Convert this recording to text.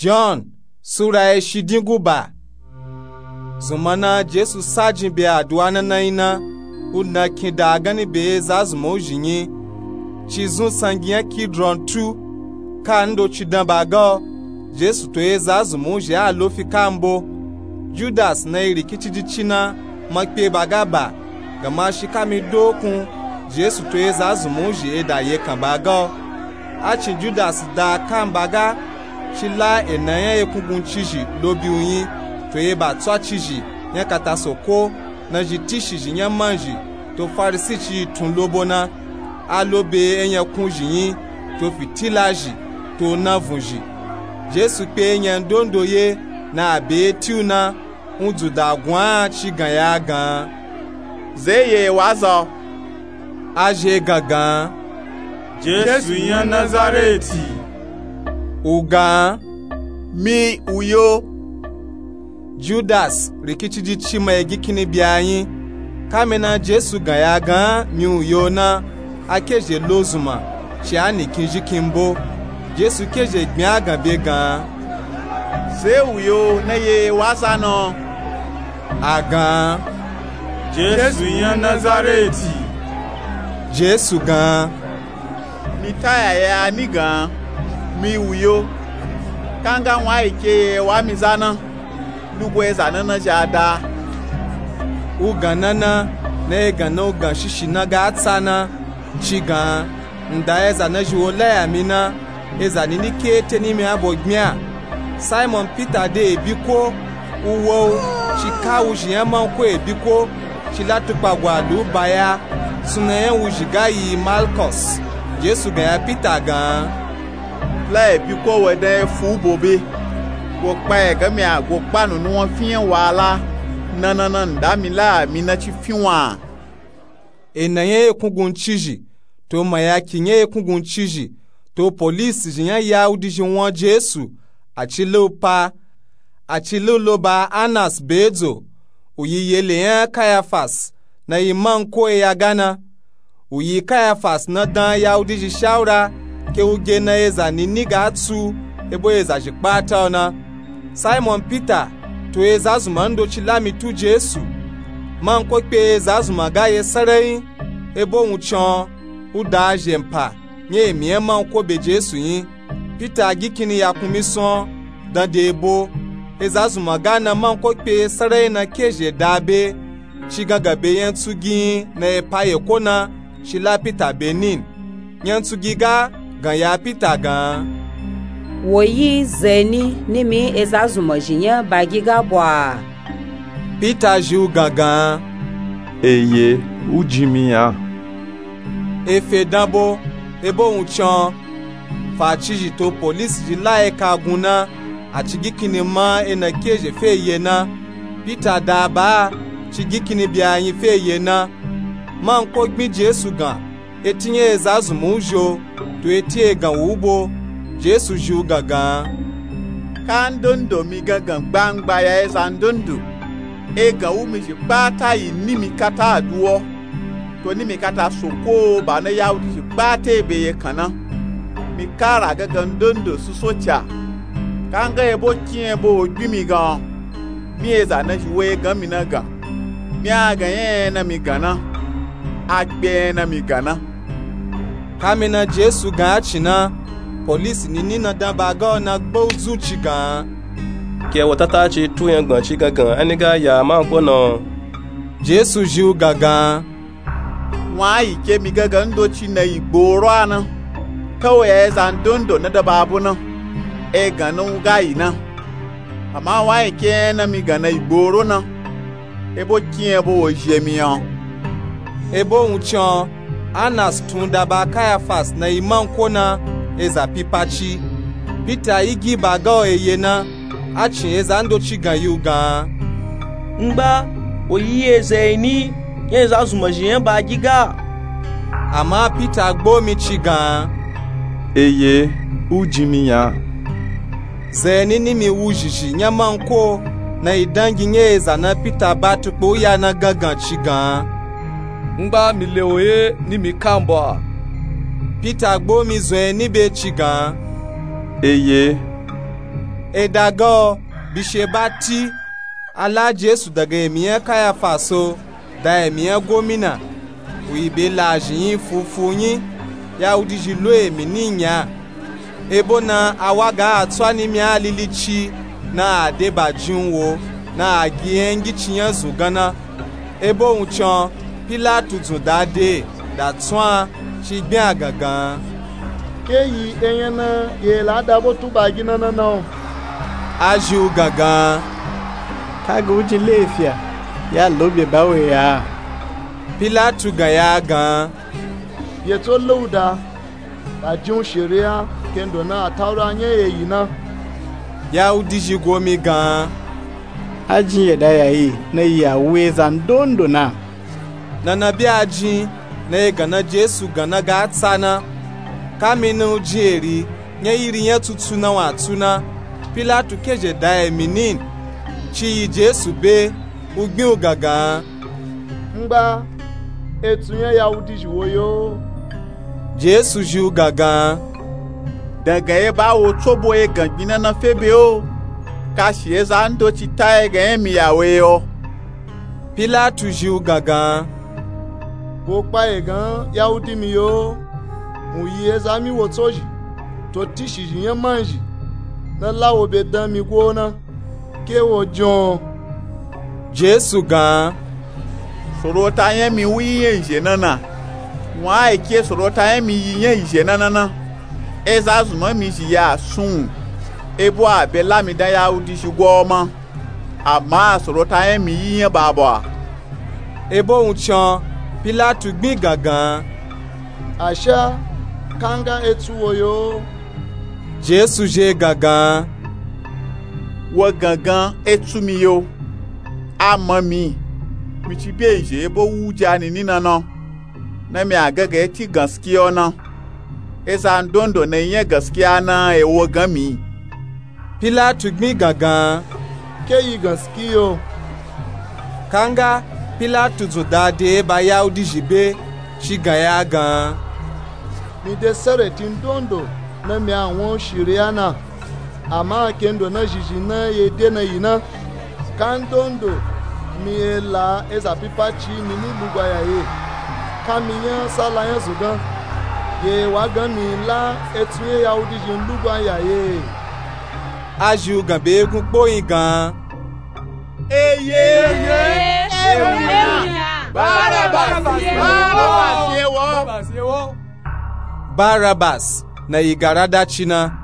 John sura eshidinguba. Zumana Jesu sajin be aduana naina una kinda gani be zazumo jinyi chizun sangiya Kidron tu kando chidambaga Jesu to zazumo je alofi kambo Judas na irikichi china makpe bagaba gama shikami dokun Jesu to zazumo je da ye kambaga achi Judas da kambaga chila enaya yekungun chiji lobi uyin to ba twa chiji nya kata soko na jitishi jinya manji to farisi chi tun lobona alobe enya kunji yin to fitilaji to navunji Jesu pe enya ndondo ye na abe tiuna undu da gwan chi gan ya gan zeye wazo aje gagan Jesu yan Nazareti ugan mi uyo Judas rikichiji chima egikini biayin kamena Jesu gaya gan mi uyo na akeje lozuma chiani kinji kimbo Jesu keje gbia gan be gan se uyo na ye wasano agan Jesu yan Nazareti Jesu gan mitaya ya ni gan mi uyo kanga wa ike wa mizana lugwe zanana jada uganana na egana ugan shishina ga atsana chigan nda eza na jiwola ya mina eza nini kete nime abogmia Simon Peter de ebiko uwo chika ujiyama ko ebiko chilatupa gwadu baya sunayen ujigayi Malchus Jesu ga ya Peter gan la ebiko wede fu bobe wo pa e gami a wo pa nu won fian wala nanana ndamila mi na chi fiwa enaye ekungun chiji to mayaki nye ekungun chiji to police jinya yaudi jinwon Jesu achiloba Anas bezo uyiyele yan Caiaphas na iman ko ya gana uyi Caiaphas na dan yaudi ji shaura ke uge na eza nini ga atu ebo eza jikpata ona Simon Peter to ezazuma ndo chilami tu Jesu man ko pe ezazuma ga ye sarai ebo unchon uda jempa nye mie man ko be Jesu yin Peter gikini yakumison dan de ebo ezazuma ga na man ko pe sarai na keje dabe chigaga be yentugi na epaye kona chila Peter benin nyantugiga gan ya Peter gan woyi zeni nimi ezazuma jinya bagiga bwa Peter jiu gangan eye ujimia efe dambo ebo unchan fa chiji to police ji lae kaguna achigikini ma ena keje fe yena Peter daba chigikini bia yin fe yena man ko gbi Jesu gan etinye ezazuma ujo to etie gan ubo Jesu jiu gagan kandondo mi gagan gbangba ya ezandondo ega umi ji pata yini mi kata aduo to ni mi kata soko ba na yaudi ji pata ebe kana mi kara gagan dondo susocha kanga ebo kien bo ogbi mi gan mi eza na ji we gan mi na gan mi aga yen na mi gana agbe na mi gana kamina Jesu gan achina police nini na dambaga na gbozu chigan ke watata chi tu yan gban chi gagan aniga ya ma ko no Jesu jiu gagan wa ike mi gagan ndo chi na igboro ana kawo ya zandondo na da babu na e ganin gayi na amma wa ike na mi gana igboro na ebo kien bo jemian ebo unchan Anas tundaba Caiaphas na iman kona eza pipachi Peter igi baga eyena achi eza ndo chigan yuga ngba oyi eze ni yeza zumajiyan ba giga ama Peter gbomi chigan eye ujimia zeni ni mi wujiji nyamanko na idangi nyeza na Peter batupo ya na gagan chigan ngba mi leoye ni mi kamba Peter gbomi zwe ni be chigan eye edago bishebati ala Jesu daga emiyan Kayafaso da emiyan gomina wibe lajin fufunyin ya udiji lo emi ninya ebo na awaga atwani mi alilichi na adebajunwo na agiengi chiyan zugana ebo unchon Pilatu zundade da twan chigbe agagan keyi eyena ye la dabo tuba gina no aju gagan kaga uji lefia ya lobe bawe ya Pilatu gaya gan ye to louda ajun sheria kendo na atawra nye eyi na ya udiji gomi gan ajin ya daya yi na ya weza ndondo na nabi ajin na gana Jesu gana ga tsana kaminu jeri nye iri ya tutu na watuna Pilatu keje da eminin chi Jesu be ugbin ugaga ngba etunye ya udiji woyo Jesu ji ugaga daga ye ba wo tobo ye gangbina na febe o ka shi za ndo ti ta ga emi yawe o Pilatu ji ugaga bo pa egan Yahudi mi yo mu yi ezami wo toji to tishi yen manji na lawo be dan mi gona ke wo jon Jesu gan sorota yen mi wi yen je nana wa eke sorota yen mi yen je nana ezazuma mi ji ya sun ebo abela mi da Yahudi shi goma ama sorota yen mi yen baba ebo unchon Pilatu gbin gagan asha kanga etu woyo Jesu je gagan wo gangan etu mi yo ama mi ti beje ebo wuja ni ninano na mi agaga ti gaskiya na eza ndondo na yin gaskiya na ewo gami Pilatu gbin gagan keyi gaskiyo kanga Pilatu zudade ba Yahudi jibe shigaya gan mi de sereti ndondo na mi awon shiriana ama kendo na jiji na yede na yina kandondo mi la eza pipachi ni lugba ya ye kamiyan sala yan sugan ye wa gan mi la etunye Yahudi jin lugba ya ye aju gan be egun poyin gan eye Barabas na igarada china